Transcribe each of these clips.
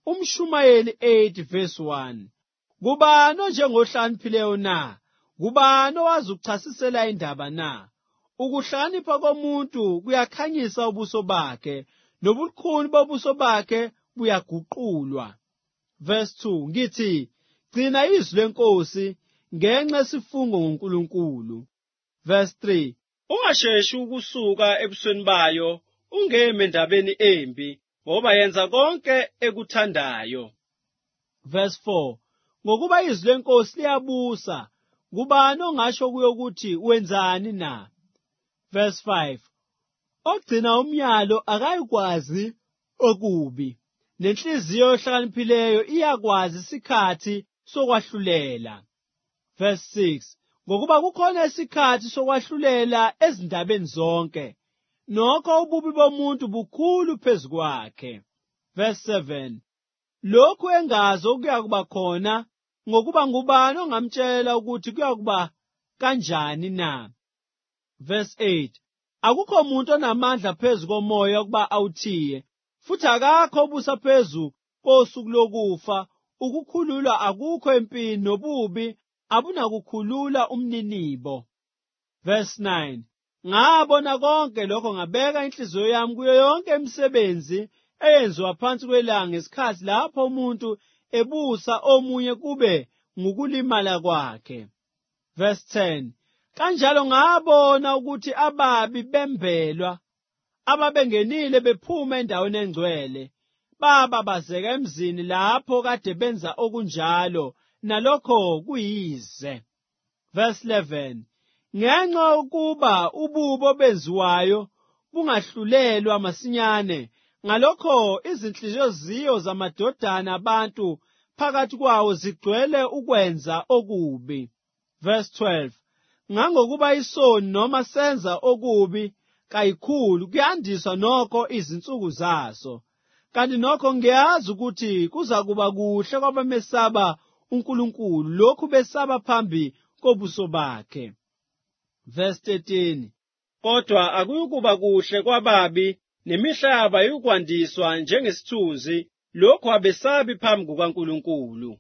Umshumayeli 8 verse 1. Kubani onjengohlakaniphileyo na? Kubani owazi ukuchasisela indaba na? Ukuhlakanipha komuntu kuyakhanyisa ubuso bakhe, nobulukhuni bobuso bakhe buyaguqulwa. Verse 2. Ngithi, gcina izwi lenkosi ngenxa yesifungo ngoNkulunkulu. Verse 3. Ungasheshi ukusuka ebusweni bayo, ungeme endabeni embi, ngoba yenza konke ekuthandayo. Verse 4. Ngokuba izwi lenkosi liyabusa, kubani ongasho kuyo ukuthi wenzani na? Verse 5. Ogcina umyalo akayikwazi okubi, nenhliziyo ehlakaniphileyo iyakwazi isikhathi sokwahlulela. Verse 6. Ngokuba kukhona isikhathi sokwahlulela ezindabeni zonke, nokho ububi bomuntu bukhulu phezu kwakhe. Verse 7. Lokhu engazi okuyakuba khona, ngokuba ngubani ongamtshela ukuthi kuyakuba kanjani na? Verse 8. Akukho umuntu onamandla phezu komoya ukuba awuthiye, futhi akakho obusa phezu kosuku lokufa. Ukukhululwa akukho empini, nobubi abunakukhulula umninibo. Verse 9. Ngabona konke lokho, ngabeka inhliziyo yami kuyo yonke imisebenzi eyenziwa phansi kwelanga, ngesikhathi lapho umuntu ebusa omunye kube ngukulimala kwakhe. Verse 10. Kanjalo ngabona ukuthi ababi bembelwa, ababengenile bephuma endaweni engcwele, bababazeka emzini lapho kade benza okunjalo, nalokho kuyize. Verse 11. Ngenxa yokuba ububi obenziwayo bungahlulelwa masinyane, ngalokho izinhliziyo zamadodana abantu phakathi kwawo zigcwele ukwenza okubi. Verse 12. Ngangokuba isoni noma senza okubi kayikhulu, kuyandiswa nokho izinsuku zaso. Kanti nokho ngiyazi ukuthi kuzakuba kuhle kwabamesaba uNkulunkulu, lokhu besaba phambi kobuso bakhe. Verse 13. Kodwa akuyukuba kuhle kwababi, nemihla yabo ayukwandiswa njengesithunzi, lokhu abesabi phambi kukaNkulunkulu.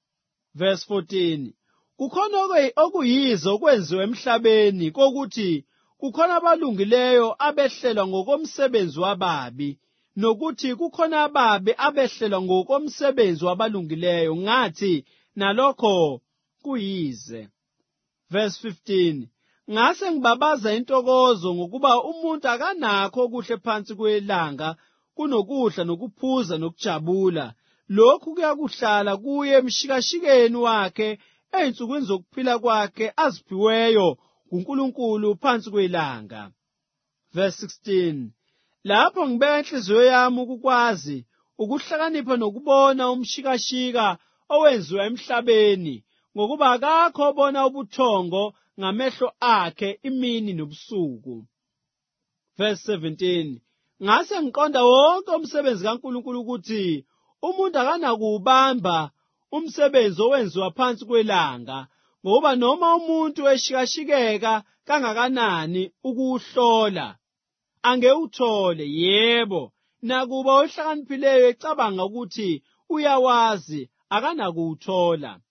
Verse 14. Kukhona okuyize okwenziwa emhlabeni, kokuthi kukhona abalungileyo abehlelwa ngokomsebenzi wababi, nokuthi kukhona ababi abehlelwa ngokomsebenzi wabalungileyo, ngathi nalokho kuyize. Verse 15. Ngase ngibabaza intokozo ngokuba umuntu akanakho okuhle phansi kwelanga kunokudla nokuphuza nokujabula. Lokhu kuyakuhlala kuye emshikashikeni wakhe ey'nsukwini zokuphila kwakhe aziphiweyo nguNkulunkulu phansi kwelanga. Verse 16. Lapho ngibeka inhliziyo yami ukukwazi, ukuhlakanipha nokubona umshikashika owenziwa emhlabeni, ngokuba akakho obona ubuthongo ngamehlo akhe imini nobusuku. Verse 17. Ngase ngiqonda wonke umsebenzi kaNkulunkulu ukuthi umuntu akanakuwubamba umsebenzi owenziwa phansi kwelanga, ngoba noma umuntu eshikashikeka kangakanani ukuwuhlola, angewuthole. Yebo, nakuba ohlakaniphileyo ecabanga ukuthi uyawazi, akanakuwuthola.